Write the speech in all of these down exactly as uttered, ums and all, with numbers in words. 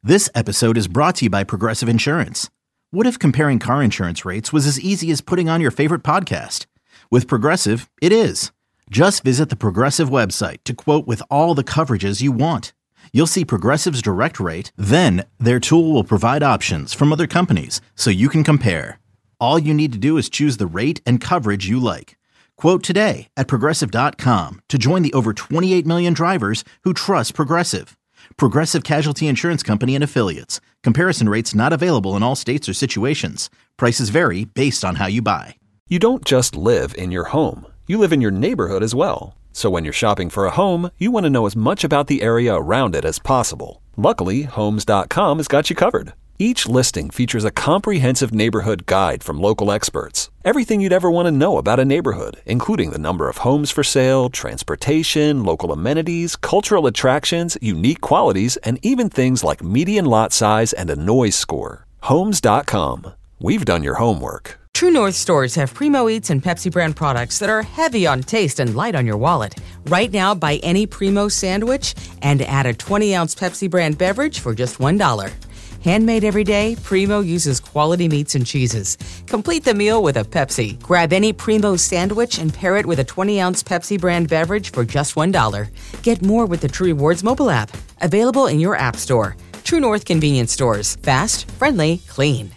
This episode is brought to you by Progressive Insurance. What if comparing car insurance rates was as easy as putting on your favorite podcast? With Progressive, it is. Just visit the Progressive website to quote with all the coverages you want. You'll see Progressive's direct rate, then their tool will provide options from other companies so you can compare. All you need to do is choose the rate and coverage you like. Quote today at progressive dot com to join the over twenty-eight million drivers who trust Progressive. Progressive Casualty Insurance Company and Affiliates. Comparison rates not available in all states or situations. Prices vary based on how you buy. You don't just live in your home. You live in your neighborhood as well. So when you're shopping for a home, you want to know as much about the area around it as possible. Luckily, Homes dot com has got you covered. Each listing features a comprehensive neighborhood guide from local experts. Everything you'd ever want to know about a neighborhood, including the number of homes for sale, transportation, local amenities, cultural attractions, unique qualities, and even things like median lot size and a noise score. Homes dot com. We've done your homework. True North stores have Primo Eats and Pepsi brand products that are heavy on taste and light on your wallet. Right now, buy any Primo sandwich and add a twenty ounce Pepsi brand beverage for just one dollar. Handmade every day, Primo uses quality meats and cheeses. Complete the meal with a Pepsi. Grab any Primo sandwich and pair it with a twenty ounce Pepsi brand beverage for just one dollar. Get more with the True Rewards mobile app. Available in your app store. True North convenience stores. Fast, friendly, clean.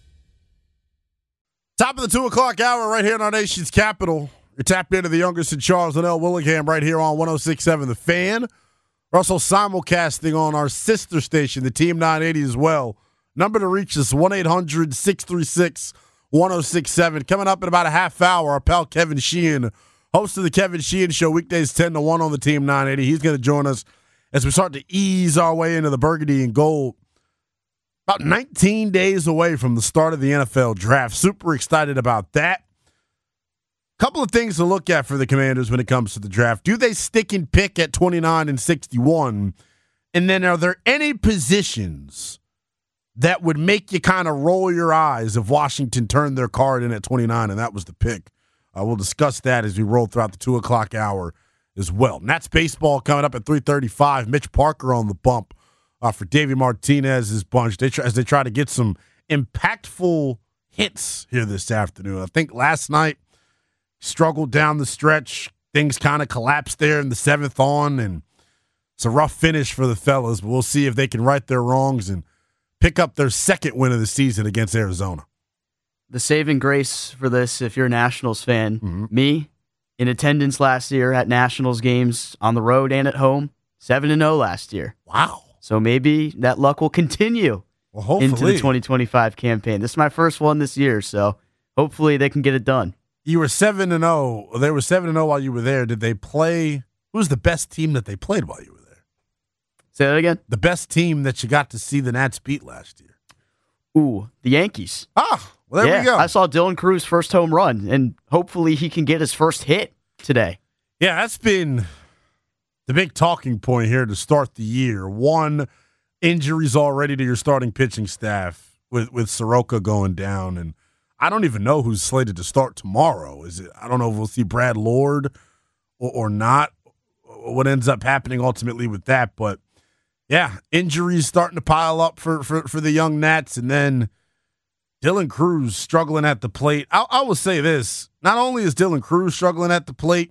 Top of the two o'clock hour right here in our nation's capital. You're tapped into the youngest in Charles and L. Willingham right here on one oh six point seven The Fan. We're also simulcasting on our sister station, the Team nine eighty as well. Number to reach us, one eight hundred six three six one oh six seven. Coming up in about a half hour, our pal Kevin Sheehan, host of the Kevin Sheehan Show, weekdays ten to one on the Team nine eighty. He's going to join us as we start to ease our way into the burgundy and gold. About nineteen days away from the start of the N F L draft. Super excited about that. Couple of things to look at for the Commanders when it comes to the draft. Do they stick and pick at twenty-nine and sixty-one? And then are there any positions that would make you kind of roll your eyes if Washington turned their card in at twenty-nine and that was the pick? Uh, we'll discuss that as we roll throughout the two o'clock hour as well. Nats baseball coming up at three thirty-five. Mitch Parker on the bump uh, for Davey Martinez's bunch they try, as they try to get some impactful hits here this afternoon. I think last night, struggled down the stretch. Things kind of collapsed there in the seventh on, and it's a rough finish for the fellas, but we'll see if they can right their wrongs and pick up their second win of the season against Arizona. The saving grace for this, if you're a Nationals fan, Mm-hmm. me, in attendance last year at Nationals games on the road and at home, seven and oh last year. Wow. So maybe that luck will continue Well, hopefully. into the twenty twenty-five campaign. This is my first one this year, so hopefully they can get it done. You were seven and oh. They were seven and oh while you were there. Did they play? Who was the best team that they played while you were there? Say that again? The best team that you got to see the Nats beat last year. Ooh, the Yankees. Ah, well, there yeah, we go. I saw Dylan Cruz' first home run, and hopefully he can get his first hit today. Yeah, that's been the big talking point here to start the year. One, injuries already to your starting pitching staff with, with Soroka going down, and I don't even know who's slated to start tomorrow. Is it? I don't know if we'll see Brad Lord or, or not. What ends up happening ultimately with that, but yeah, injuries starting to pile up for for, for the young Nats, and then Dylan Cruz struggling at the plate. I, I will say this: not only is Dylan Cruz struggling at the plate,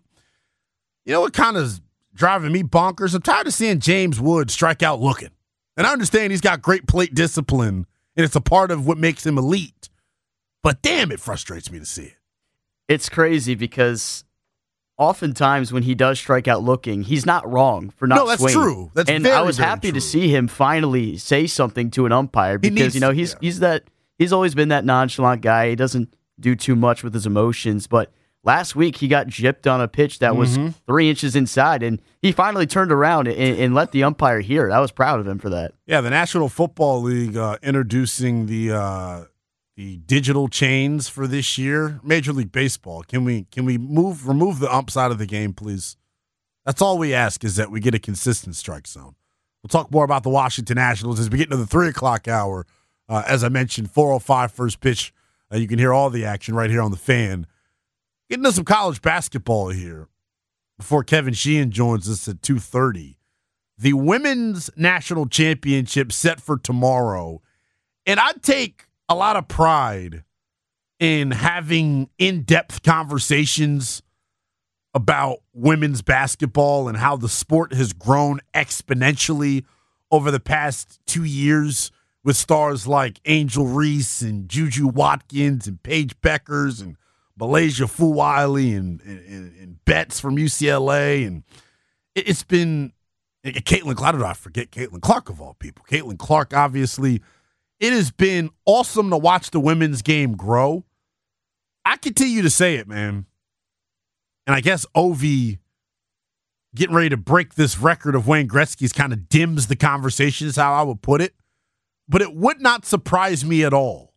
you know what kind of driving me bonkers? I'm tired of seeing James Wood strike out looking, and I understand he's got great plate discipline, and it's a part of what makes him elite. But damn, it frustrates me to see it. It's crazy because oftentimes when he does strike out looking, he's not wrong for not No, that's swinging. true. That's and very, I was very happy true. to see him finally say something to an umpire because needs you know to, he's yeah. he's that he's always been that nonchalant guy. He doesn't do too much with his emotions, but last week he got gypped on a pitch that was Mm-hmm. three inches inside, and he finally turned around and, and let the umpire hear it. I was proud of him for that. Yeah, the National Football League uh, introducing the uh, the digital chains for this year. Major League Baseball. Can we can we move remove the umps out of the game, please? That's all we ask, is that we get a consistent strike zone. We'll talk more about the Washington Nationals as we get into the three o'clock hour. Uh, as I mentioned, four oh five first pitch. Uh, you can hear all the action right here on the Fan. Getting into some college basketball here before Kevin Sheehan joins us at two thirty. the women's national championship set for tomorrow. And I take a lot of pride in having in-depth conversations about women's basketball and how the sport has grown exponentially over the past two years with stars like Angel Reese and Juju Watkins and Paige Beckers and Malaysia Fuwiley and, and, and Betts from U C L A. And it, it's been and Caitlin Clark. How did I forget Caitlin Clark of all people? Caitlin Clark, obviously. It has been awesome to watch the women's game grow. I continue to say it, man. And I guess Ovi getting ready to break this record of Wayne Gretzky's kind of dims the conversation is how I would put it. But it would not surprise me at all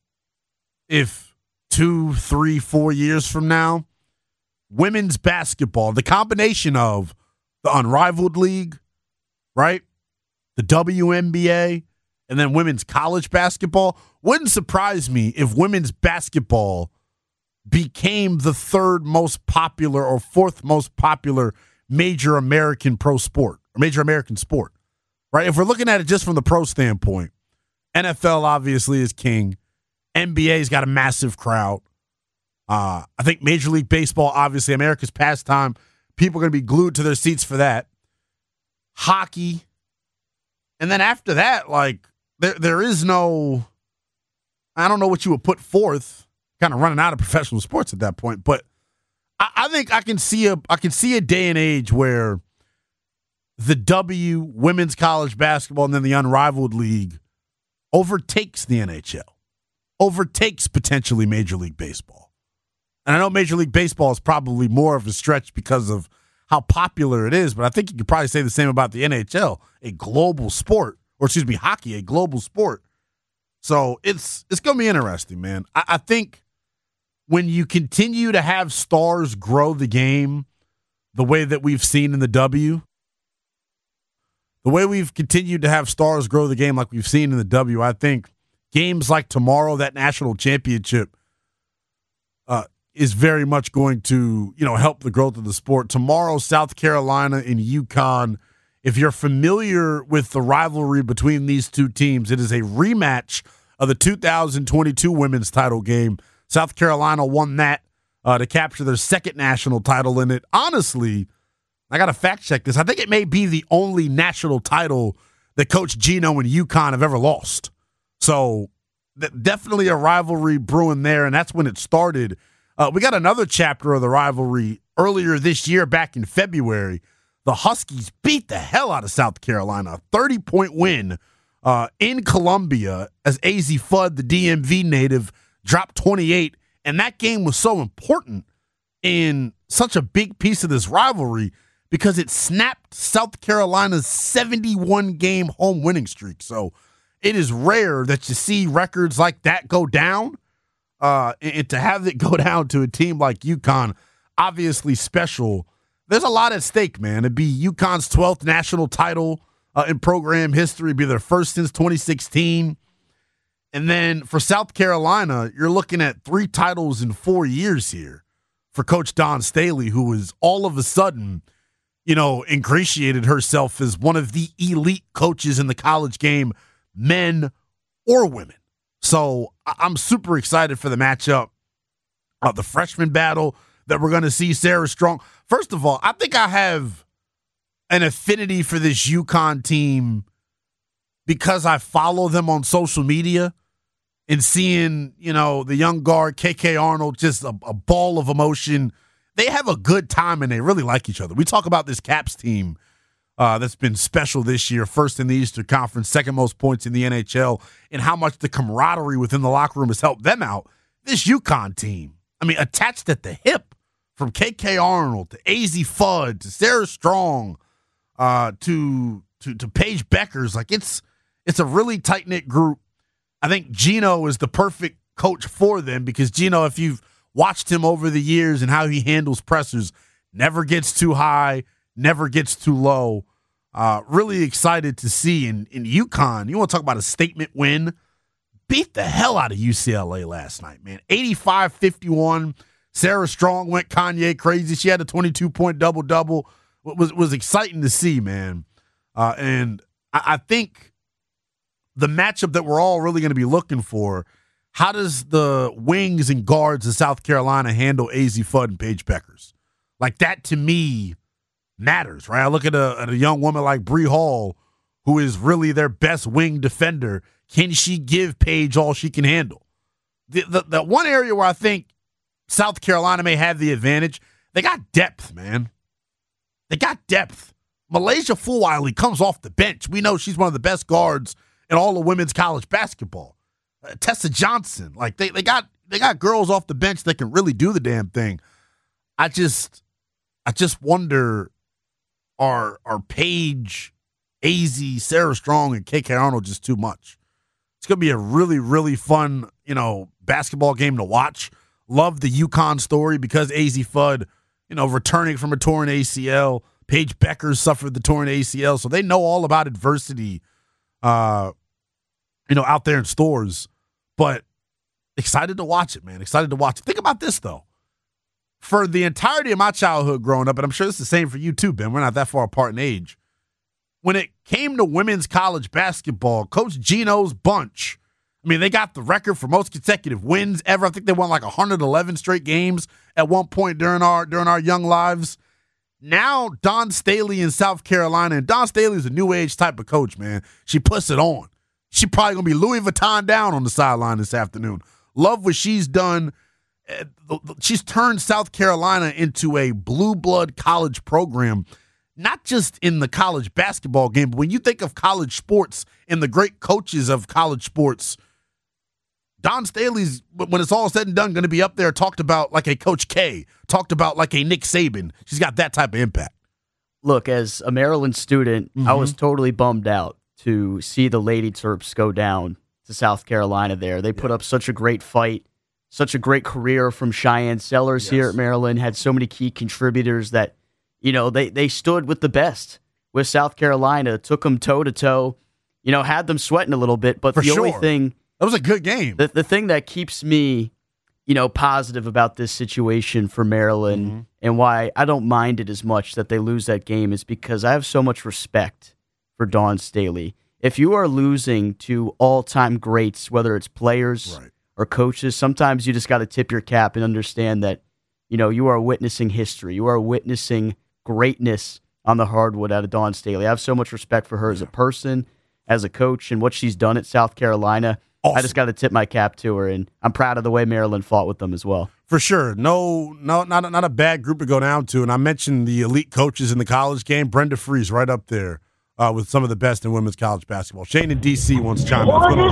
if two, three, four years from now, women's basketball, the combination of the Unrivaled League, right, the W N B A, and then women's college basketball, wouldn't surprise me if women's basketball became the third most popular or fourth most popular major American pro sport, or major American sport, right? If we're looking at it just from the pro standpoint, N F L obviously is king. N B A's got a massive crowd. Uh, I think Major League Baseball, obviously, America's pastime. People are going to be glued to their seats for that. Hockey. And then after that, like, there there is no, I don't know what you would put forth, kind of running out of professional sports at that point. But I, I think I can see a I can see a day and age where the W, women's college basketball, and then the Unrivaled League overtakes the N H L, overtakes potentially Major League Baseball. And I know Major League Baseball is probably more of a stretch because of how popular it is, but I think you could probably say the same about the N H L, a global sport, or excuse me, hockey, a global sport. So it's it's going to be interesting, man. I, I think when you continue to have stars grow the game the way that we've seen in the W, the way we've continued to have stars grow the game like we've seen in the W, I think games like tomorrow, that national championship, uh, is very much going to, you know, help the growth of the sport. Tomorrow, South Carolina and UConn. If you're familiar with the rivalry between these two teams, it is a rematch of the two thousand twenty-two women's title game. South Carolina won that uh, to capture their second national title in it. Honestly, I got to fact check this. I think it may be the only national title that Coach Gino and UConn have ever lost. So th- definitely a rivalry brewing there, and that's when it started. Uh, we got another chapter of the rivalry earlier this year, back in February. The Huskies beat the hell out of South Carolina, a thirty-point win uh, in Columbia as A Z Fudd, the D M V native, dropped twenty-eight. And that game was so important in such a big piece of this rivalry because it snapped South Carolina's seventy-one game home winning streak. So it is rare that you see records like that go down. Uh, and to have it go down to a team like UConn, obviously special. There's a lot at stake, man. It'd be UConn's twelfth national title uh, in program history. It'd be their first since twenty sixteen. And then for South Carolina, you're looking at three titles in four years here for Coach Dawn Staley, who is all of a sudden, you know, ingratiated herself as one of the elite coaches in the college game, men or women. So I'm super excited for the matchup, uh, the freshman battle that we're going to see. Sarah Strong. First of all, I think I have an affinity for this UConn team because I follow them on social media and seeing, you know, the young guard, K K Arnold, just a, a ball of emotion. They have a good time and they really like each other. We talk about this Caps team Uh, that's been special this year, first in the Eastern Conference, second most points in the N H L, and how much the camaraderie within the locker room has helped them out. This UConn team, I mean, attached at the hip from K K Arnold to A Z Fudd to Sarah Strong uh, to to to Paige Beckers, like it's it's a really tight-knit group. I think Gino is the perfect coach for them because Gino, if you've watched him over the years and how he handles pressers, never gets too high, never gets too low. Uh, really excited to see in, in UConn. You want to talk about a statement win? Beat the hell out of U C L A last night, man. eighty-five fifty-one. Sarah Strong went Kanye crazy. She had a twenty-two point double-double. It was, was exciting to see, man. Uh, and I, I think the matchup that we're all really going to be looking for, how does the wings and guards of South Carolina handle Azzi Fudd and Paige Beckers? Like, that to me matters, right? I look at a, at a young woman like Bree Hall, who is really their best wing defender. Can she give Paige all she can handle? The, the, the one area where I think South Carolina may have the advantage, they got depth, man. They got depth. Malaysia Fulwiley comes off the bench. We know she's one of the best guards in all of women's college basketball. Uh, Tessa Johnson, like they, they got they got girls off the bench that can really do the damn thing. I just I just wonder, are are Paige, Azzi, Sarah Strong, and K K Arnold just too much? It's gonna be a really really fun, you know, basketball game to watch. Love the UConn story because Azzi Fudd, you know, returning from a torn A C L. Paige Beckers suffered the torn A C L, so they know all about adversity, uh, you know, out there in stores. But excited to watch it, man. Excited to watch it. Think about this, though. For the entirety of my childhood growing up, and I'm sure it's the same for you too, Ben, we're not that far apart in age. When it came to women's college basketball, Coach Gino's bunch, I mean, they got the record for most consecutive wins ever. I think they won like one hundred eleven straight games at one point during our during our young lives. Now, Dawn Staley in South Carolina, and Dawn Staley is a new age type of coach, man. She puts it on. She probably going to be Louis Vuitton down on the sideline this afternoon. Love what she's done. She's turned South Carolina into a blue blood college program, not just in the college basketball game, but when you think of college sports and the great coaches of college sports, Dawn Staley's, when it's all said and done, going to be up there talked about like a Coach K, talked about like a Nick Saban. She's got that type of impact. Look, as a Maryland student, mm-hmm. I was totally bummed out to see the Lady Terps go down to South Carolina there. They put yeah. up such a great fight, such a great career from Cheyenne Sellers yes. here at Maryland, had so many key contributors that, you know, they, they stood with the best with South Carolina, took them toe-to-toe, you know, had them sweating a little bit, but For the sure. only thing... That was a good game. The, the thing that keeps me, you know, positive about this situation for Maryland mm-hmm. and why I don't mind it as much that they lose that game is because I have so much respect for Dawn Staley. If you are losing to all-time greats, whether it's players right. or coaches, sometimes you just got to tip your cap and understand that, you know, you are witnessing history. You are witnessing greatness on the hardwood out of Dawn Staley. I have so much respect for her yeah. as a person, as a coach, and what she's done at South Carolina. Awesome. I just got to tip my cap to her, and I'm proud of the way Maryland fought with them as well. For sure. No, no, not a, not a bad group to go down to. And I mentioned the elite coaches in the college game. Brenda Freese right up there uh, with some of the best in women's college basketball. Shane in D C wants to chime in. What's going on,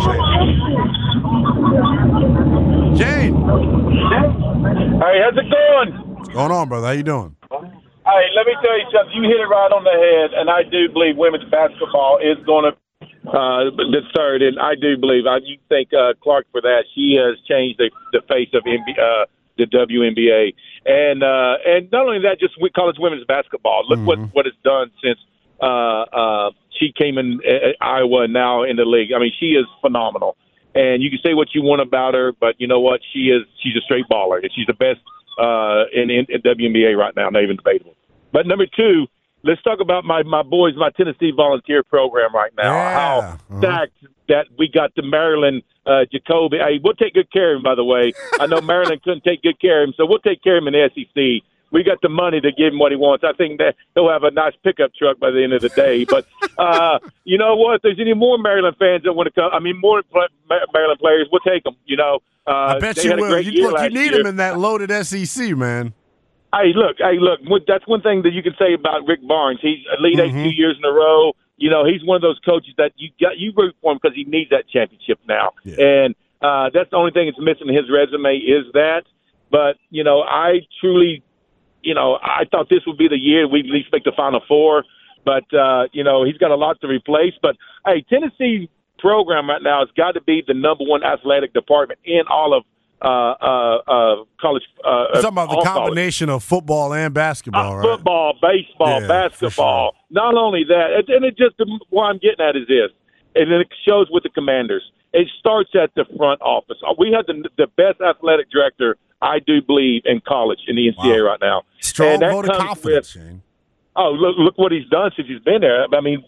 Shane? Shane. Hey, how's it going? What's going on, brother? How you doing? Hey, let me tell you something. You hit it right on the head, and I do believe women's basketball is going to Uh, the third, and I do believe I you thank uh, Clark for that. She has changed the, the face of N B A, uh, the W N B A, and uh, and not only that, just we college women's basketball. Look mm-hmm. what what it's done since uh, uh, she came in uh, Iowa and now in the league. I mean, she is phenomenal, and you can say what you want about her, but you know what? She is she's a straight baller, and she's the best uh, in, in, in W N B A right now, not even debatable. But number two. Let's talk about my, my boys, my Tennessee volunteer program right now. Yeah. How uh-huh. stacked that we got the Maryland uh, Jacoby. Hey, we'll take good care of him, by the way. I know Maryland couldn't take good care of him, so we'll take care of him in the S E C. We got the money to give him what he wants. I think that he'll have a nice pickup truck by the end of the day. But uh, you know what? If there's any more Maryland fans that want to come, I mean, more Maryland players, we'll take them. You know, uh, I bet you will. You, look, you need year. them in that loaded S E C, man. Hey, look, hey, look, that's one thing that you can say about Rick Barnes. He's Elite Eight mm-hmm. two years in a row. You know, he's one of those coaches that you got you root for him because he needs that championship now. Yeah. And uh, that's the only thing that's missing in his resume is that. But, you know, I truly, you know, I thought this would be the year we'd at least make the Final Four. But, uh, you know, he's got a lot to replace. But, hey, Tennessee's program right now has got to be the number one athletic department in all of Uh, uh, uh, college. Uh, You're talking about the combination college. of football and basketball, uh, right? Football, baseball, yeah, basketball. Sure. Not only that, and, and it just what I'm getting at is this, and then it shows with the Commanders. It starts at the front office. We have the the best athletic director, I do believe, in college in the N C A A wow. right now. Strong vote of confidence, with, Shane. Oh, look! Look what he's done since he's been there. I mean,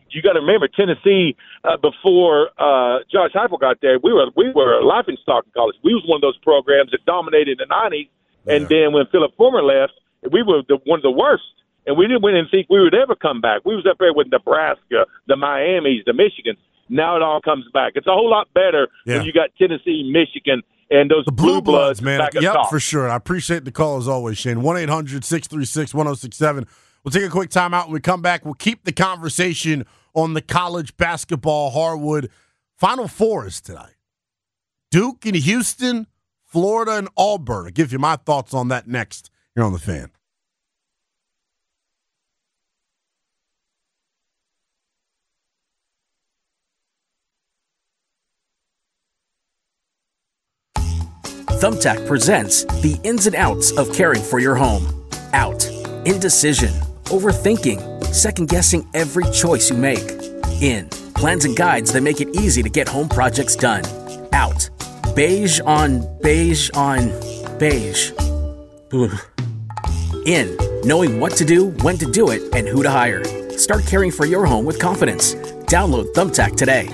You got to remember, Tennessee, uh, before uh, Josh Heupel got there, we were we were a laughingstock in college. We was one of those programs that dominated in the nineties, yeah. And then when Philip Fulmer left, we were the, one of the worst. And we didn't, we didn't think we would ever come back. We was up there with Nebraska, the Miamis, the Michigans. Now it all comes back. It's a whole lot better yeah. when you got Tennessee, Michigan, and those the blue, blue bloods, man. Back Yep, top. For sure. I appreciate the call as always, Shane. one eight hundred six three six one oh six seven. We'll take a quick time out. When we come back, we'll keep the conversation on the college basketball hardwood. Final fours tonight. Duke and Houston, Florida and Auburn. I'll give you my thoughts on that next here on The Fan. Thumbtack presents the ins and outs of caring for your home. Out. Indecision. Overthinking. Second-guessing every choice you make. In. Plans and guides that make it easy to get home projects done. Out. Beige on beige on beige. Ugh. In. Knowing what to do, when to do it, and who to hire. Start caring for your home with confidence. Download Thumbtack today.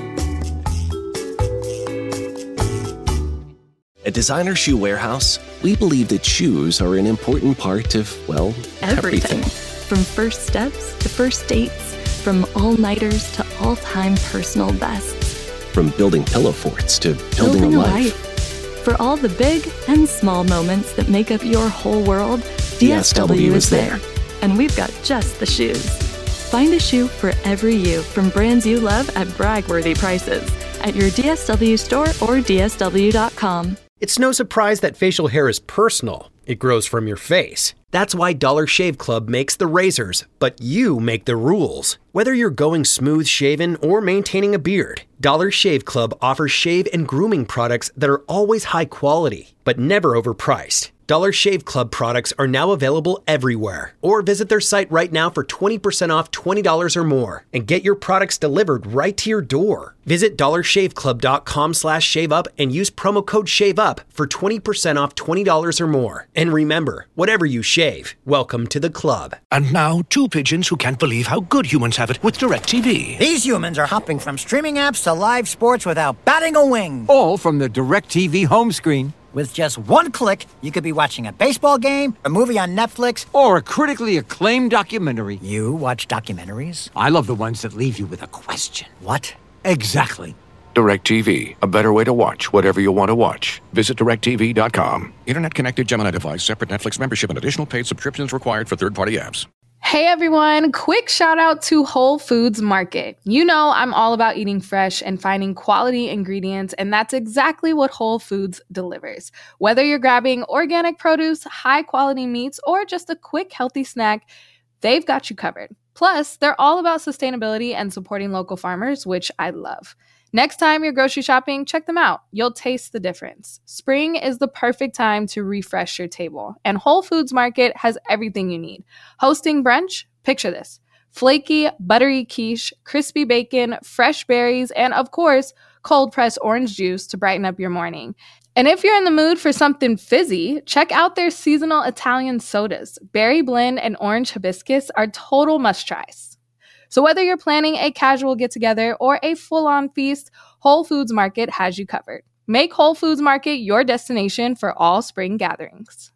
At Designer Shoe Warehouse, we believe that shoes are an important part of, well, everything. everything. From first steps to first dates, from all-nighters to all-time personal bests. From building pillow forts to building, building a, a life. life. For all the big and small moments that make up your whole world, D S W, D S W is there. And we've got just the shoes. Find a shoe for every you from brands you love at brag-worthy prices at your D S W store or D S W dot com. It's no surprise that facial hair is personal. It grows from your face. That's why Dollar Shave Club makes the razors, but you make the rules. Whether you're going smooth shaven or maintaining a beard, Dollar Shave Club offers shave and grooming products that are always high quality, but never overpriced. Dollar Shave Club products are now available everywhere. Or visit their site right now for twenty percent off twenty dollars or more and get your products delivered right to your door. Visit dollarshaveclub.com slash shave up and use promo code SHAVEUP for twenty percent off twenty dollars or more. And remember, whatever you shave, welcome to the club. And now, two pigeons who can't believe how good humans have it with DirecTV. These humans are hopping from streaming apps to live sports without batting a wing. All from the DirecTV home screen. With just one click, you could be watching a baseball game, a movie on Netflix, or a critically acclaimed documentary. You watch documentaries? I love the ones that leave you with a question. What? Exactly. DirecTV, a better way to watch whatever you want to watch. Visit direct T V dot com. Internet-connected Gemini device, separate Netflix membership, and additional paid subscriptions required for third-party apps. Hey everyone, quick shout out to Whole Foods Market. You know I'm all about eating fresh and finding quality ingredients, and that's exactly what Whole Foods delivers. Whether you're grabbing organic produce, high quality meats, or just a quick healthy snack, they've got you covered. Plus, they're all about sustainability and supporting local farmers, which I love. Next time you're grocery shopping, check them out. You'll taste the difference. Spring is the perfect time to refresh your table, and Whole Foods Market has everything you need. Hosting brunch? Picture this. Flaky, buttery quiche, crispy bacon, fresh berries, and of course, cold-pressed orange juice to brighten up your morning. And if you're in the mood for something fizzy, check out their seasonal Italian sodas. Berry blend and orange hibiscus are total must-tries. So whether you're planning a casual get-together or a full-on feast, Whole Foods Market has you covered. Make Whole Foods Market your destination for all spring gatherings.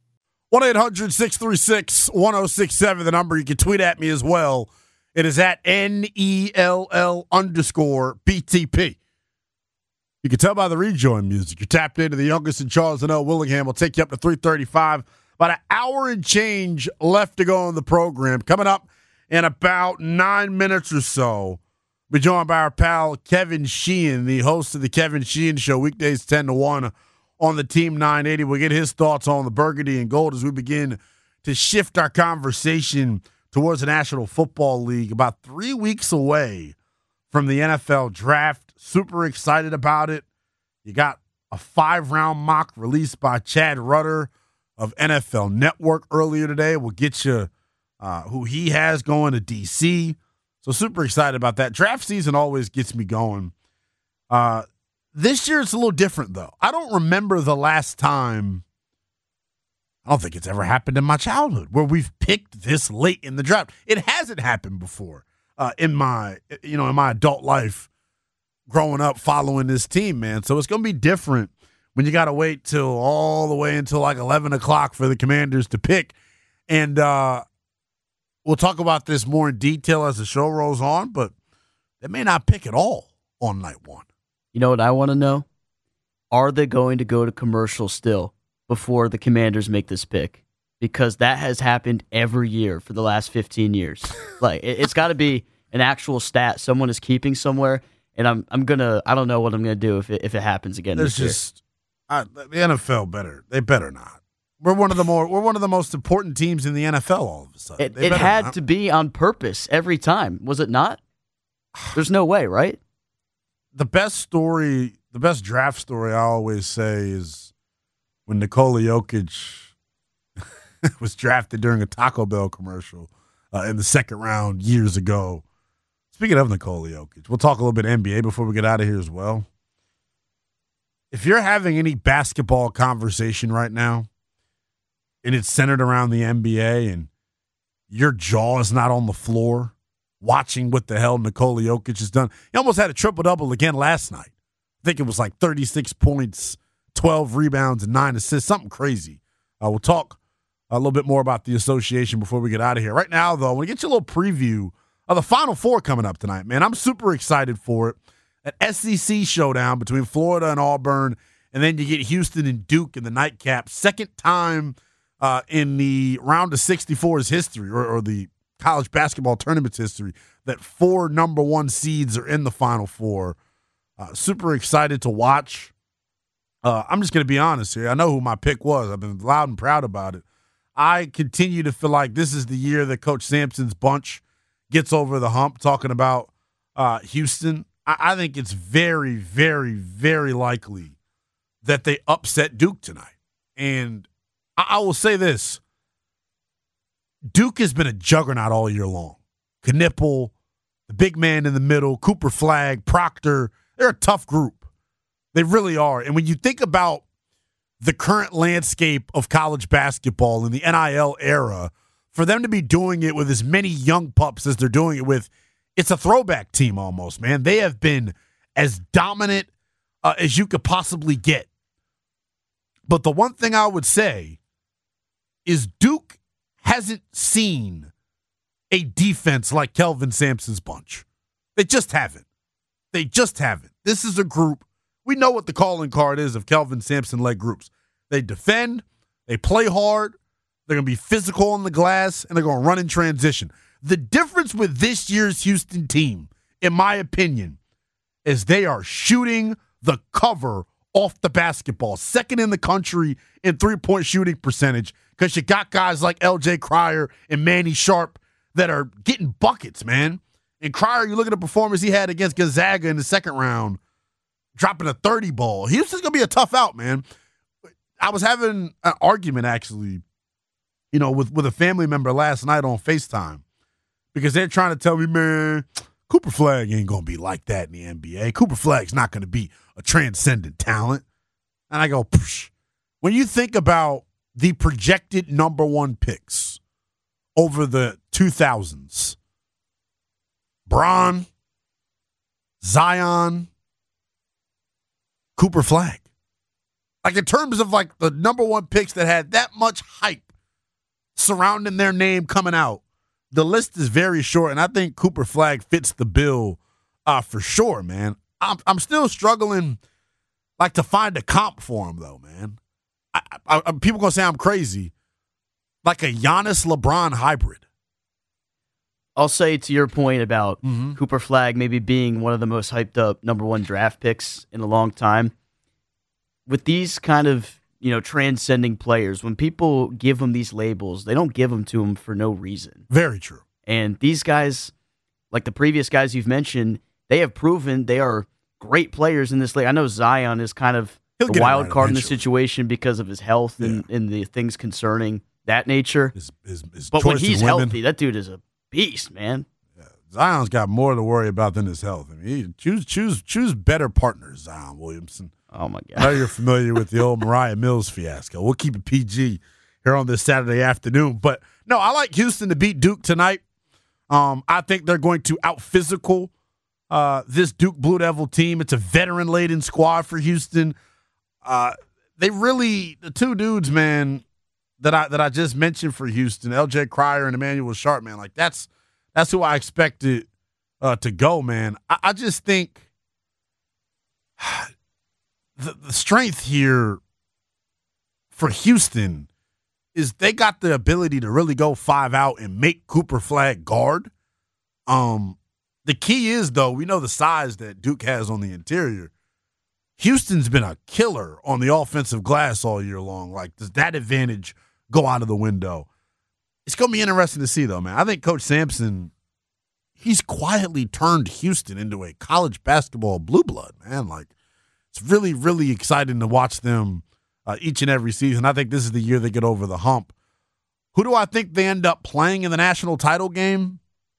one eight hundred six three six one oh six seven, the number. You can tweet at me as well. It is at N E L L underscore B T P. You can tell by the rejoin music. You're tapped into the youngest in Charles and L. Willingham. We'll take you up to three thirty-five. About an hour and change left to go in the program. Coming up in about nine minutes or so, we're joined by our pal Kevin Sheehan, the host of the Kevin Sheehan Show, weekdays ten to one on the Team nine eighty. We'll get his thoughts on the burgundy and gold as we begin to shift our conversation towards the National Football League. About three weeks away from the N F L draft. Super excited about it. You got a five-round mock released by Chad Rudder of N F L Network earlier today. We'll get you Uh, who he has going to D C. So super excited about that. Draft season always gets me going. Uh, this year it's a little different, though. I don't remember the last time, I don't think it's ever happened in my childhood, where we've picked this late in the draft. It hasn't happened before. uh, in my you know in my adult life growing up following this team, man. So it's going to be different when you got to wait till all the way until like eleven o'clock for the Commanders to pick. And uh, we'll talk about this more in detail as the show rolls on, but they may not pick at all on night one. You know what I want to know? Are they going to go to commercial still before the Commanders make this pick? Because that has happened every year for the last fifteen years. Like, it's got to be an actual stat someone is keeping somewhere, and I'm I'm gonna I don't know what I'm gonna do if it, if it happens again. There's this just uh, the N F L better. They better not. We're one of the more we're one of the most important teams in the N F L. All of a sudden, It, it had not. to be on purpose every time, was it not? There's no way, right? The best story, the best draft story I always say is when Nikola Jokic was drafted during a Taco Bell commercial uh, in the second round years ago. Speaking of Nikola Jokic, we'll talk a little bit N B A before we get out of here as well. If you're having any basketball conversation right now, and it's centered around the N B A, and your jaw is not on the floor watching what the hell Nikola Jokic has done. He almost had a triple-double again last night. I think it was like thirty-six points, twelve rebounds, and nine assists, something crazy. Uh, we'll talk a little bit more about the association before we get out of here. Right now, though, I want to get you a little preview of the Final Four coming up tonight, man. I'm super excited for it. An S E C showdown between Florida and Auburn, and then you get Houston and Duke in the nightcap. Second time uh, in the round of sixty-four's history, or, or the college basketball tournament's history, that four number one seeds are in the Final Four. Uh, super excited to watch. Uh, I'm just going to be honest here. I know who my pick was. I've been loud and proud about it. I continue to feel like this is the year that Coach Sampson's bunch gets over the hump, talking about uh, Houston. I, I think it's very, very, very likely that they upset Duke tonight. And I, I will say this. Duke has been a juggernaut all year long. Knipple, the big man in the middle, Cooper Flagg, Proctor, they're a tough group. They really are. And when you think about the current landscape of college basketball in the N I L era, for them to be doing it with as many young pups as they're doing it with, it's a throwback team almost, man. They have been as dominant uh, as you could possibly get. But the one thing I would say is Duke hasn't seen a defense like Kelvin Sampson's bunch. They just haven't. They just haven't. This is a group. We know what the calling card is of Kelvin Sampson-led groups. They defend, they play hard, they're going to be physical on the glass, and they're going to run in transition. The difference with this year's Houston team, in my opinion, is they are shooting the cover off the basketball. Second in the country in three-point shooting percentage, because you got guys like L J Cryer and Manny Sharp that are getting buckets, man. And Cryer, you look at the performance he had against Gonzaga in the second round, dropping a thirty ball. Houston's going to be a tough out, man. I was having an argument, actually, you know, with, with a family member last night on FaceTime, because they're trying to tell me, man, Cooper Flagg ain't going to be like that in the N B A. Cooper Flagg's not going to be a transcendent talent. And I go, psh. When you think about the projected number one picks over the two thousands, Bron, Zion, Cooper Flagg. Like, in terms of, like, the number one picks that had that much hype surrounding their name coming out, the list is very short, and I think Cooper Flagg fits the bill uh, for sure, man. I'm, I'm still struggling, like, to find a comp for him, though, man. I, I, I, people going to say I'm crazy. Like a Giannis LeBron hybrid. I'll say to your point about mm-hmm. Cooper Flagg maybe being one of the most hyped up number one draft picks in a long time. With these kind of, you know, transcending players, when people give them these labels, they don't give them to them for no reason. Very true. And these guys, like the previous guys you've mentioned, they have proven they are great players in this league. I know Zion is kind of He'll the wild right card eventually. in the situation because of his health and, yeah. and the things concerning that nature. His, his, his but when he's women. healthy, that dude is a beast, man. Yeah. Zion's got more to worry about than his health. I mean, he, choose choose choose better partners, Zion Williamson. Oh, my God. I know you're familiar with the old Mariah Mills fiasco. We'll keep it P G here on this Saturday afternoon. But, no, I like Houston to beat Duke tonight. Um, I think they're going to out-physical uh, this Duke Blue Devil team. It's a veteran-laden squad for Houston. Uh, they really, the two dudes, man, that I that I just mentioned for Houston, L J Cryer and Emmanuel Sharp, man, like that's that's who I expected uh, to go, man. I, I just think the, the strength here for Houston is they got the ability to really go five out and make Cooper Flagg guard. Um, the key is, though, we know the size that Duke has on the interior. Houston's been a killer on the offensive glass all year long. Like, does that advantage go out of the window? It's going to be interesting to see, though, man. I think Coach Sampson, he's quietly turned Houston into a college basketball blue blood, man. Like, it's really, really exciting to watch them Uh, each and every season. I think this is the year they get over the hump. Who do I think they end up playing in the national title game?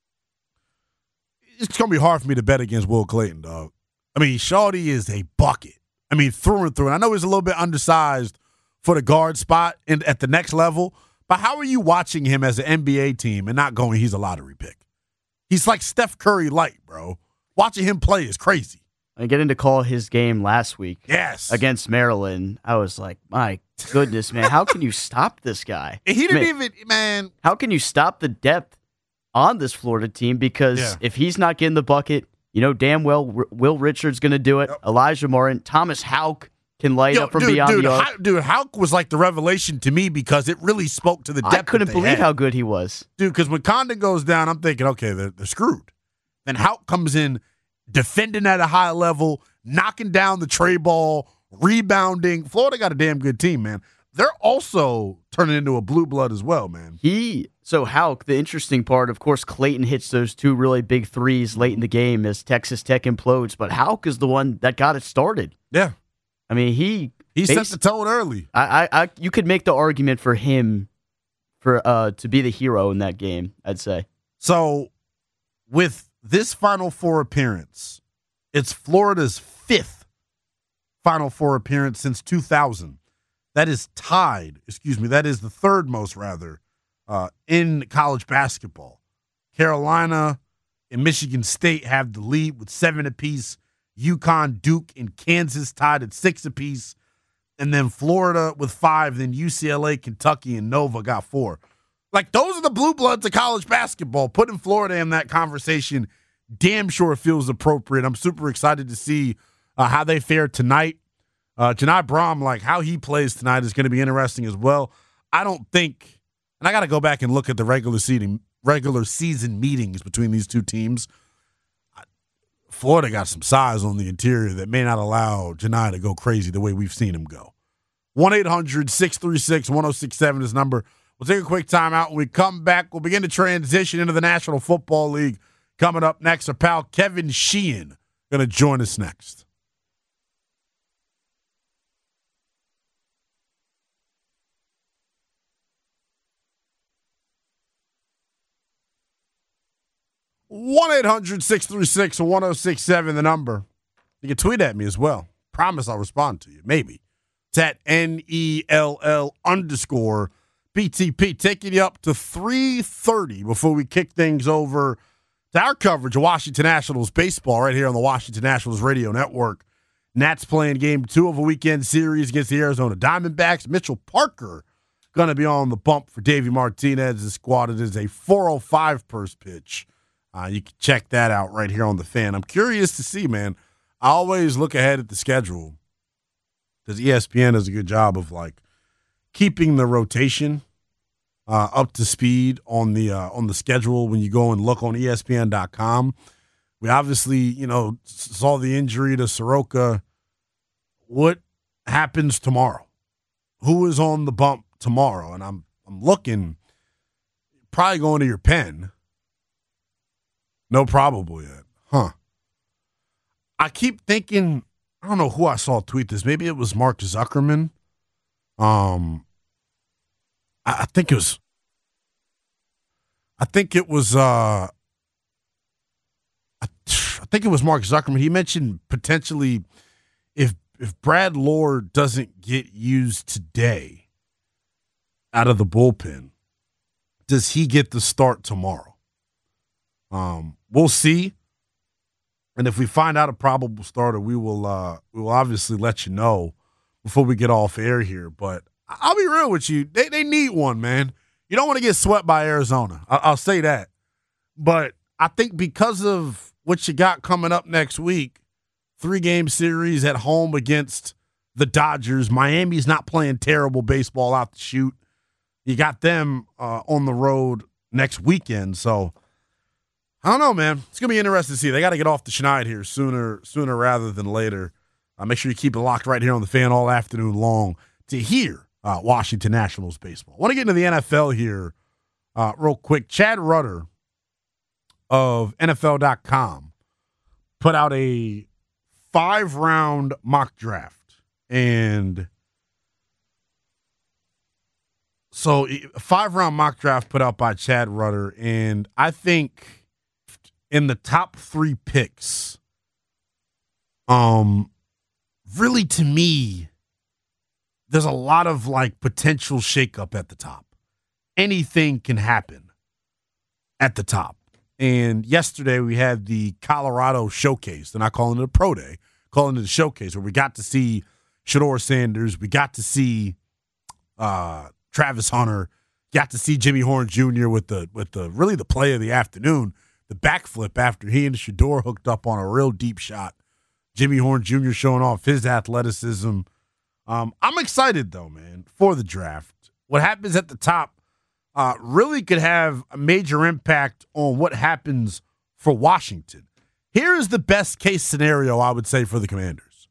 It's going to be hard for me to bet against Will Clayton, dog. I mean, Shawty is a bucket. I mean, through and through. And I know he's a little bit undersized for the guard spot in, at the next level, but how are you watching him as an N B A team and not going, he's a lottery pick? He's like Steph Curry light, bro. Watching him play is crazy. I getting to call his game last week yes. against Maryland. I was like, my goodness, man, how can you stop this guy? He didn't man, even, man. How can you stop the depth on this Florida team? Because yeah. if he's not getting the bucket, you know damn well R- Will Richard's going to do it. Yep. Elijah Morin, Thomas Houck can light Yo, up from dude, beyond dude, the arc. How, dude, Houck was like the revelation to me because it really spoke to the depth. I couldn't believe had. how good he was. Dude, because when Condon goes down, I'm thinking, okay, they're, they're screwed. Then Houck comes in defending at a high level, knocking down the tray ball, rebounding. Florida got a damn good team, man. They're also turning into a blue blood as well, man. He so Houck, the interesting part, of course, Clayton hits those two really big threes late in the game as Texas Tech implodes, but Houck is the one that got it started. Yeah, I mean he he set the tone early. I, I, I you could make the argument for him for uh to be the hero in that game. I'd say. So with this Final Four appearance, it's Florida's fifth Final Four appearance since two thousand. That is tied, excuse me, that is the third most, rather, uh, in college basketball. Carolina and Michigan State have the lead with seven apiece. UConn, Duke, and Kansas tied at six apiece. And then Florida with five. Then U C L A, Kentucky, and Nova got four. Like, those are the blue bloods of college basketball. Putting Florida in that conversation damn sure feels appropriate. I'm super excited to see uh, how they fare tonight. Uh, Janai Brahm, like how he plays tonight is going to be interesting as well. I don't think, and I got to go back and look at the regular season, regular season meetings between these two teams. Florida got some size on the interior that may not allow Janai to go crazy the way we've seen him go. one eight hundred six three six one oh six seven is number. We'll take a quick time out. When we come back, we'll begin to transition into the National Football League. Coming up next, our pal Kevin Sheehan going to join us next. one eight hundred six three six one oh six seven, the number. You can tweet at me as well. Promise I'll respond to you. Maybe. It's at N E L L underscore B T P. Taking you up to three thirty before we kick things over to our coverage of Washington Nationals baseball right here on the Washington Nationals radio network. Nats playing game two of a weekend series against the Arizona Diamondbacks. Mitchell Parker going to be on the bump for Davey Martinez's squad. It is a four oh five first pitch. Uh, you can check that out right here on the Fan. I'm curious to see, man. I always look ahead at the schedule because E S P N does a good job of like keeping the rotation uh, up to speed on the uh, on the schedule when you go and look on E S P N dot com. We obviously, you know, saw the injury to Soroka. What happens tomorrow? Who is on the bump tomorrow? And I'm I'm looking, probably going to your pen. No probable yet. Huh. I keep thinking, I don't know who I saw tweet this. Maybe it was Mark Zuckerman. Um, I, I think it was, I think it was, uh, I, I think it was Mark Zuckerman. He mentioned potentially if, if Brad Lord doesn't get used today out of the bullpen, does he get the start tomorrow? Um, we'll see. And if we find out a probable starter, we will uh, we will obviously let you know before we get off air here. But I'll be real with you. They, they need one, man. You don't want to get swept by Arizona. I, I'll say that. But I think because of what you got coming up next week, three-game series at home against the Dodgers. Miami's not playing terrible baseball out the chute. You got them uh, on the road next weekend. So, I don't know, man. It's going to be interesting to see. They got to get off the schneid here sooner sooner rather than later. Uh, make sure you keep it locked right here on the Fan all afternoon long to hear uh, Washington Nationals baseball. I want to get into the N F L here uh, real quick. Chad Rutter of N F L dot com put out a five-round mock draft. And so a five-round mock draft put out by Chad Rutter. And I think in the top three picks, um, really to me, there's a lot of like potential shakeup at the top. Anything can happen at the top. And yesterday we had the Colorado Showcase. They're not calling it a pro day, calling it a showcase, where we got to see Shedeur Sanders. We got to see uh, Travis Hunter. Got to see Jimmy Horn Junior with the with the really the play of the afternoon, the backflip after he and Shedeur hooked up on a real deep shot. Jimmy Horn Junior showing off his athleticism. Um, I'm excited though, man, for the draft. What happens at the top Uh, really could have a major impact on what happens for Washington. Here is the best case scenario, I would say, for the Commanders.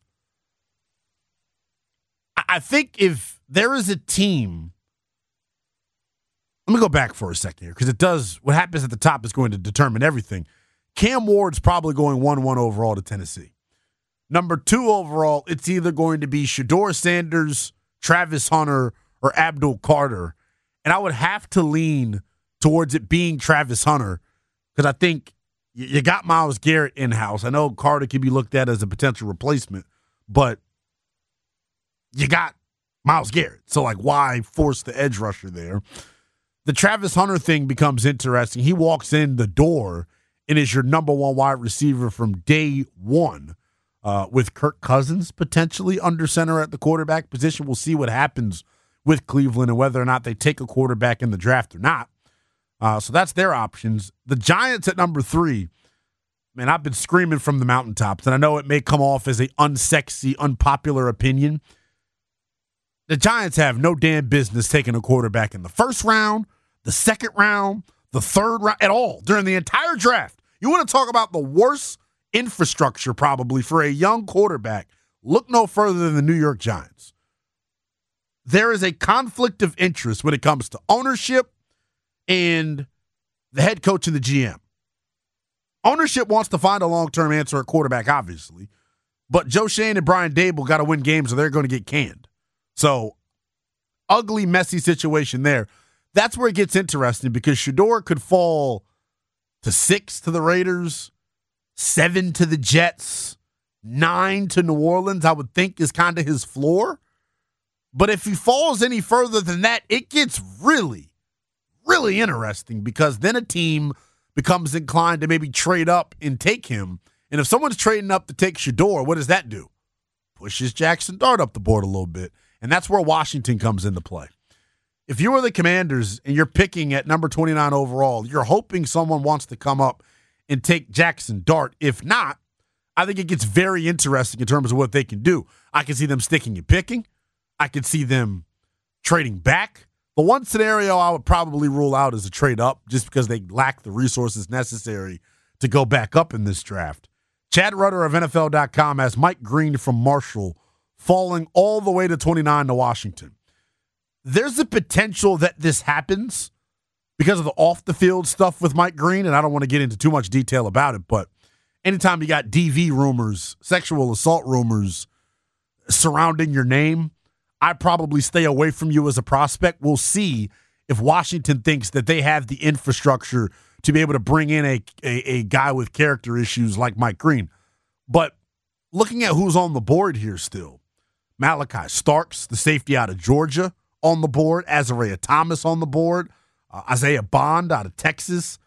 I think if there is a team, let me go back for a second here, because it does, what happens at the top is going to determine everything. Cam Ward's probably going one one overall to Tennessee. Number two overall, it's either going to be Shedeur Sanders, Travis Hunter, or Abdul Carter. And I would have to lean towards it being Travis Hunter because I think you got Myles Garrett in-house. I know Carter can be looked at as a potential replacement, but you got Myles Garrett. So, like, why force the edge rusher there? The Travis Hunter thing becomes interesting. He walks in the door and is your number one wide receiver from day one uh, with Kirk Cousins potentially under center at the quarterback position. We'll see what happens with Cleveland and whether or not they take a quarterback in the draft or not. Uh, so that's their options. The Giants at number three, man, I've been screaming from the mountaintops, and I know it may come off as an unsexy, unpopular opinion. The Giants have no damn business taking a quarterback in the first round, the second round, the third round, at all during the entire draft. You want to talk about the worst infrastructure probably for a young quarterback, look no further than the New York Giants. There is a conflict of interest when it comes to ownership and the head coach and the G M. Ownership wants to find a long-term answer at quarterback, obviously, but Joe Schoen and Brian Daboll got to win games or they're going to get canned. So, ugly, messy situation there. That's where it gets interesting because Shedeur could fall to six to the Raiders, seven to the Jets, nine to New Orleans, I would think is kind of his floor. But if he falls any further than that, it gets really, really interesting because then a team becomes inclined to maybe trade up and take him. And if someone's trading up to take Shedeur, what does that do? Pushes Jackson Dart up the board a little bit. And that's where Washington comes into play. If you are the Commanders and you're picking at number twenty-nine overall, you're hoping someone wants to come up and take Jackson Dart. If not, I think it gets very interesting in terms of what they can do. I can see them sticking and picking. I could see them trading back. The one scenario I would probably rule out is a trade up just because they lack the resources necessary to go back up in this draft. Chad Rutter of N F L dot com has Mike Green from Marshall falling all the way to twenty-nine to Washington. There's a potential that this happens because of the off-the-field stuff with Mike Green, and I don't want to get into too much detail about it, but anytime you got D V rumors, sexual assault rumors surrounding your name, I'd probably stay away from you as a prospect. We'll see if Washington thinks that they have the infrastructure to be able to bring in a, a, a guy with character issues like Mike Green. But looking at who's on the board here still, Malachi Starks, the safety out of Georgia, on the board. Azariah Thomas on the board. Uh, Isaiah Bond out of Texas.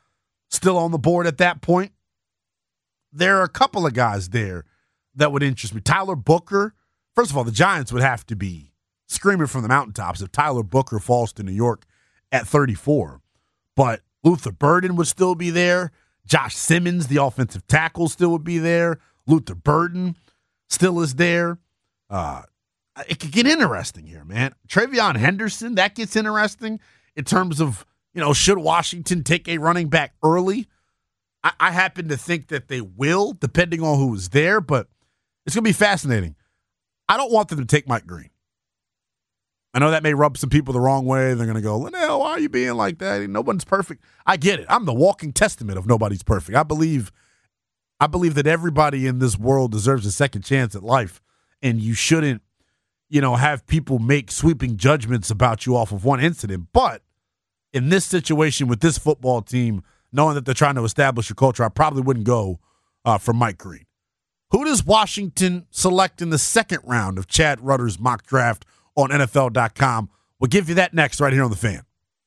still on the board at that point. There are a couple of guys there that would interest me. Tyler Booker. First of all, the Giants would have to be screaming from the mountaintops if Tyler Booker falls to New York at thirty-four. But Luther Burden would still be there. Josh Simmons, the offensive tackle, still would be there. Luther Burden still is there. Uh, it could get interesting here, man. Travion Henderson, that gets interesting in terms of, you know, should Washington take a running back early? I, I happen to think that they will, depending on who is there, but it's going to be fascinating. I don't want them to take Mike Green. I know that may rub some people the wrong way. They're going to go, Linnell, why are you being like that? No one's perfect. I get it. I'm the walking testament of nobody's perfect. I believe I believe that everybody in this world deserves a second chance at life, and you shouldn't, you know, have people make sweeping judgments about you off of one incident. But in this situation with this football team, knowing that they're trying to establish a culture, I probably wouldn't go uh, for Mike Green. Who does Washington select in the second round of Chad Rutter's mock draft on N F L dot com? We'll give you that next right here on The Fan.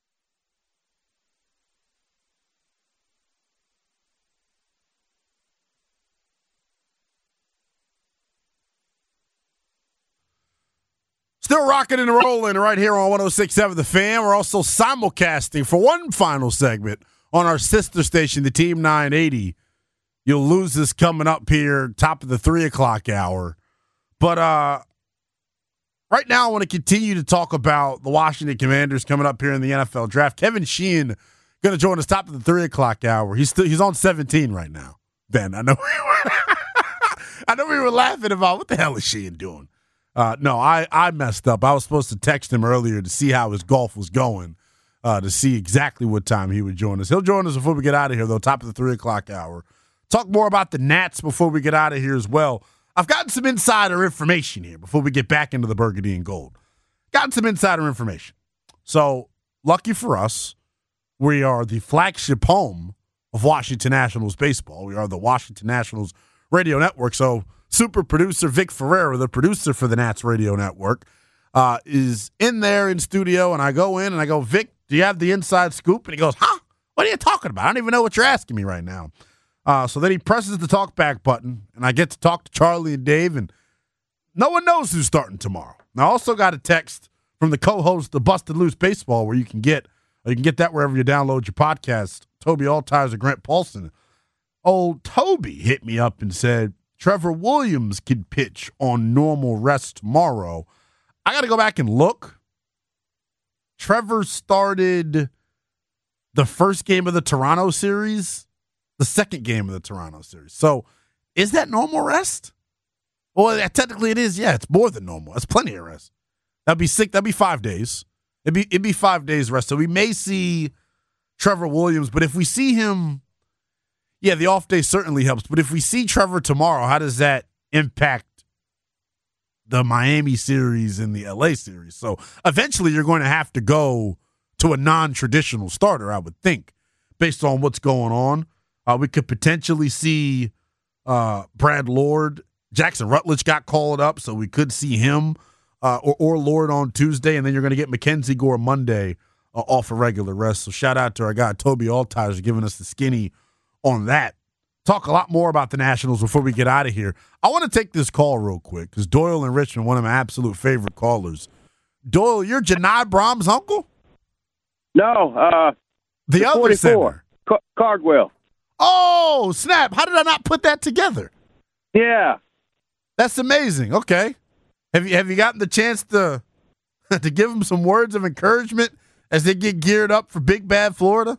Still rocking and rolling right here on one oh six point seven The Fan. We're also simulcasting for one final segment on our sister station, the Team nine eighty. You'll lose this coming up here, top of the three o'clock hour. But uh, right now, I want to continue to talk about the Washington Commanders coming up here in the N F L draft. Kevin Sheehan going to join us top of the three o'clock hour. He's still he's on seventeen right now. Ben, I know we were, I know we were laughing about what the hell is Sheehan doing. Uh, no, I, I messed up. I was supposed to text him earlier to see how his golf was going, uh, to see exactly what time he would join us. He'll join us before we get out of here, though, top of the three o'clock hour. Talk more about the Nats before we get out of here as well. I've gotten some insider information here before we get back into the burgundy and gold. Gotten some insider information. So, lucky for us, we are the flagship home of Washington Nationals baseball. We are the Washington Nationals radio network. So, super producer Vic Ferreira, the producer for the Nats radio network, uh, is in there in studio, and I go in and I go, Vic, do you have the inside scoop? And he goes, huh? What are you talking about? I don't even know what you're asking me right now. Uh, so then he presses the talk back button, and I get to talk to Charlie and Dave, and no one knows who's starting tomorrow. And I also got a text from the co-host of Busted Loose Baseball, where you can get you can get that wherever you download your podcast, Toby Altizer and Grant Paulson. Old Toby hit me up and said, Trevor Williams can pitch on normal rest tomorrow. I got to go back and look. Trevor started the first game of the Toronto series, the second game of the Toronto series. So is that normal rest? Well, technically it is. Yeah, it's more than normal. That's plenty of rest. That'd be sick. That'd be five days. It'd be, it'd be five days rest. So we may see Trevor Williams, but if we see him, yeah, the off day certainly helps. But if we see Trevor tomorrow, how does that impact the Miami series and the L A series? So eventually you're going to have to go to a non-traditional starter, I would think, based on what's going on. Uh, we could potentially see uh, Brad Lord. Jackson Rutledge got called up, so we could see him uh, or, or Lord on Tuesday, and then you're going to get Mackenzie Gore Monday uh, off a regular rest. So shout out to our guy Toby Altizer giving us the skinny on that. Talk a lot more about the Nationals before we get out of here. I want to take this call real quick because Doyle in Richmond, one of my absolute favorite callers. Doyle, you're Janai Brahms' uncle? No, uh, the, the other center. Car- Cardwell. Oh, snap. How did I not put that together? Yeah. That's amazing. Okay. Have you have you gotten the chance to to give them some words of encouragement as they get geared up for Big Bad Florida?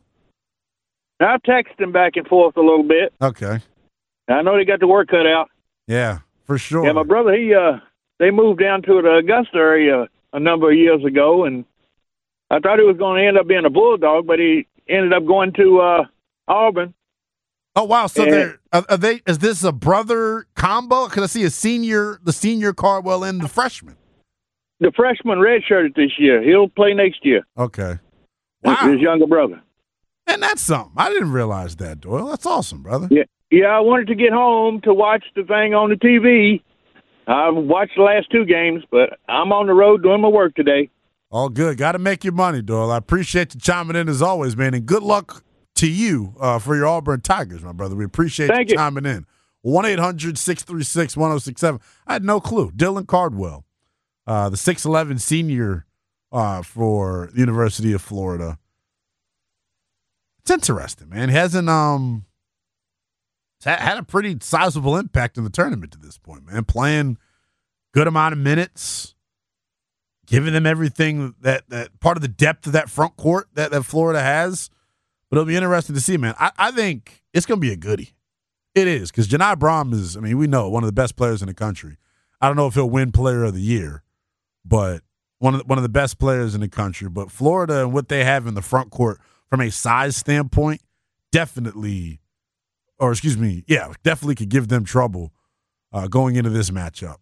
I've texted him back and forth a little bit. Okay. I know they got the work cut out. Yeah, for sure. Yeah, my brother, he uh, they moved down to the Augusta area a number of years ago, and I thought he was going to end up being a Bulldog, but he ended up going to uh, Auburn. Oh wow! So they're are, are they? Is this a brother combo? Because I see a senior, the senior Cardwell and the freshman. The freshman redshirted this year. He'll play next year. Okay. Wow. His younger brother. And that's something. I didn't realize that, Doyle. That's awesome, brother. Yeah, yeah. I wanted to get home to watch the thing on the T V. I've watched the last two games, but I'm on the road doing my work today. All good. Got to make your money, Doyle. I appreciate you chiming in as always, man. And good luck to you uh, for your Auburn Tigers, my brother. We appreciate Thank you you. chiming in. one eight hundred six three six one oh six seven. I had no clue. Dylan Cardwell, uh, the six eleven senior uh, for the University of Florida. It's interesting, man. He hasn't um had a pretty sizable impact in the tournament to this point, man. Playing good amount of minutes, giving them everything that that part of the depth of that front court that, that Florida has. But it'll be interesting to see, man. I, I think it's going to be a goodie. It is, because Janai Brahm is, I mean, we know, one of the best players in the country. I don't know if he'll win Player of the Year, but one of the, one of the best players in the country. But Florida and what they have in the front court from a size standpoint, definitely, or excuse me, yeah, definitely could give them trouble uh, going into this matchup.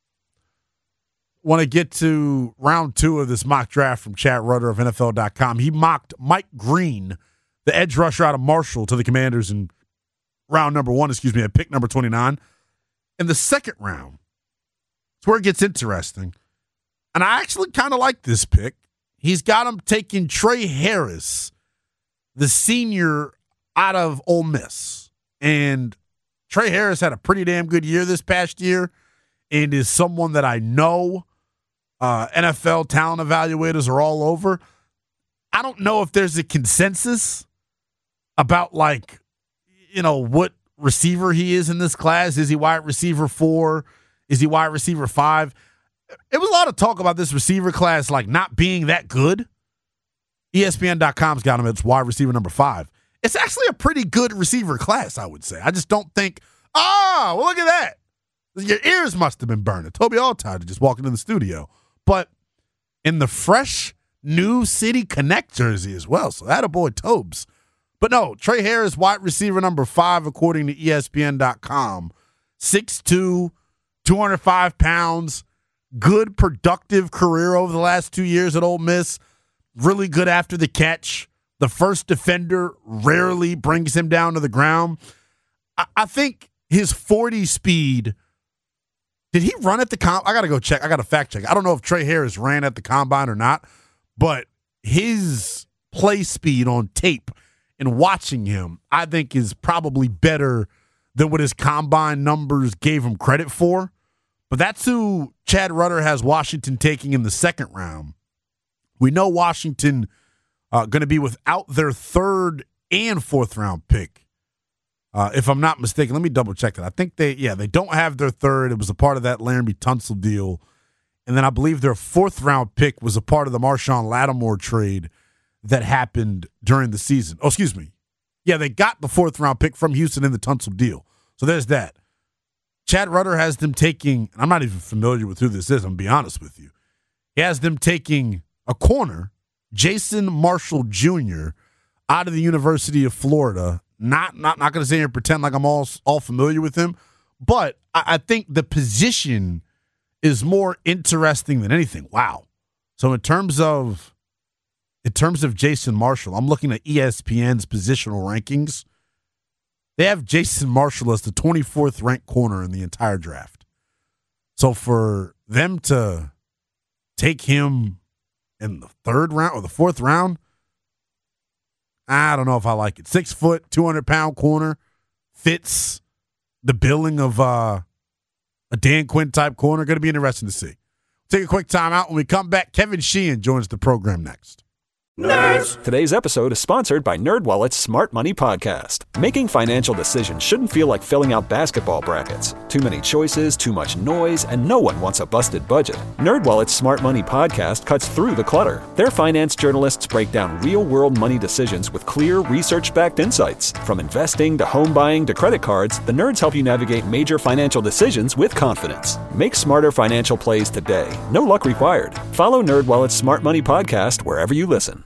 Want to get to round two of this mock draft from Chad Rudder of N F L dot com. He mocked Mike Green, the edge rusher out of Marshall, to the Commanders in round number one, excuse me, at pick number twenty-nine. In the second round, it's where it gets interesting. And I actually kind of like this pick. He's got him taking Trey Harris, the senior out of Ole Miss. And Trey Harris had a pretty damn good year this past year and is someone that I know uh, N F L talent evaluators are all over. I don't know if there's a consensus about, like, you know, what receiver he is in this class. Is he wide receiver four? Is he wide receiver five? It was a lot of talk about this receiver class, like, not being that good. E S P N dot com's got him as wide receiver number five. It's actually a pretty good receiver class, I would say. I just don't think, ah, oh, well, look at that. Your ears must have been burning. Toby Altide just walking in the studio. But in the fresh New City Connect jersey as well. So that a boy Tobes. But no, Trey Harris, wide receiver number five, according to E S P N dot com. six two, two hundred five pounds. Good, productive career over the last two years at Ole Miss. Really good after the catch. The first defender rarely brings him down to the ground. I, I think his forty speed, did he run at the combine? I got to go check. I got to fact check. I don't know if Trey Harris ran at the combine or not, but his play speed on tape and watching him, I think, is probably better than what his combine numbers gave him credit for. But that's who Chad Rudder has Washington taking in the second round. We know Washington uh, going to be without their third and fourth round pick. Uh, if I'm not mistaken, let me double check that. I think they, yeah, they don't have their third. It was a part of that Laramie Tunsil deal. And then I believe their fourth round pick was a part of the Marshawn Lattimore trade that happened during the season. Oh, excuse me. Yeah, they got the fourth round pick from Houston in the Tunsil deal. So there's that. Chad Rudder has them taking, and I'm not even familiar with who this is, I'm going to be honest with you. He has them taking a corner, Jason Marshall Junior, out of the University of Florida. Not not not going to sit here and pretend like I'm all, all familiar with him, but I, I think the position is more interesting than anything. Wow. So in terms of in terms of Jason Marshall, I'm looking at E S P N's positional rankings. They have Jason Marshall as the twenty-fourth ranked corner in the entire draft. So for them to take him in the third round or the fourth round, I don't know if I like it. Six foot, two hundred pound corner fits the billing of uh, a Dan Quinn type corner. Going to be interesting to see. Take a quick time out. When we come back, Kevin Sheehan joins the program next. Nerds! Today's episode is sponsored by NerdWallet's Smart Money Podcast. Making financial decisions shouldn't feel like filling out basketball brackets. Too many choices, too much noise, and no one wants a busted budget. NerdWallet's Smart Money Podcast cuts through the clutter. Their finance journalists break down real-world money decisions with clear, research-backed insights. From investing to home buying to credit cards, the nerds help you navigate major financial decisions with confidence. Make smarter financial plays today. No luck required. Follow NerdWallet's Smart Money Podcast wherever you listen.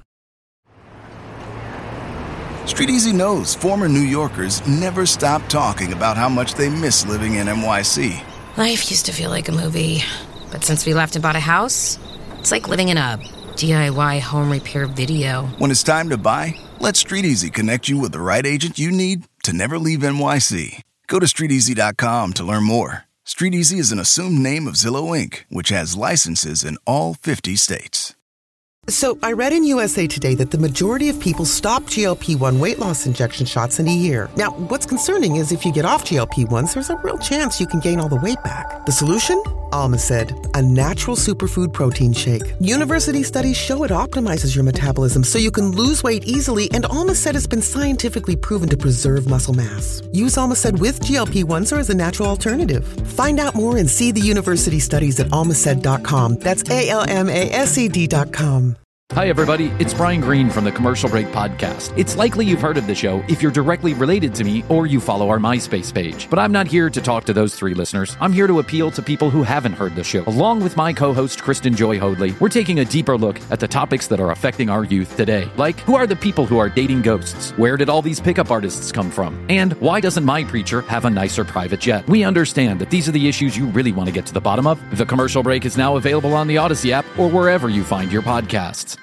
Street Easy knows former New Yorkers never stop talking about how much they miss living in N Y C. Life used to feel like a movie, but since we left and bought a house, it's like living in a D I Y home repair video. When it's time to buy, let Street Easy connect you with the right agent you need to never leave N Y C. Go to street easy dot com to learn more. Street Easy is an assumed name of Zillow Incorporated, which has licenses in all fifty states. So I read in U S A Today that the majority of people stop G L P one weight loss injection shots in a year. Now, what's concerning is if you get off G L P ones, there's a real chance you can gain all the weight back. The solution? Almacid, a natural superfood protein shake. University studies show it optimizes your metabolism so you can lose weight easily, and Almacid has been scientifically proven to preserve muscle mass. Use Almacid with G L P ones or as a natural alternative. Find out more and see the university studies at almacid dot com. That's A L M A S E D dot com. Hi, everybody. It's Brian Green from the Commercial Break Podcast. It's likely you've heard of the show if you're directly related to me or you follow our MySpace page. But I'm not here to talk to those three listeners. I'm here to appeal to people who haven't heard the show. Along with my co-host, Kristen Joy Hoadley, we're taking a deeper look at the topics that are affecting our youth today. Like, who are the people who are dating ghosts? Where did all these pickup artists come from? And why doesn't my preacher have a nicer private jet? We understand that these are the issues you really want to get to the bottom of. The Commercial Break is now available on the Odyssey app or wherever you find your podcasts.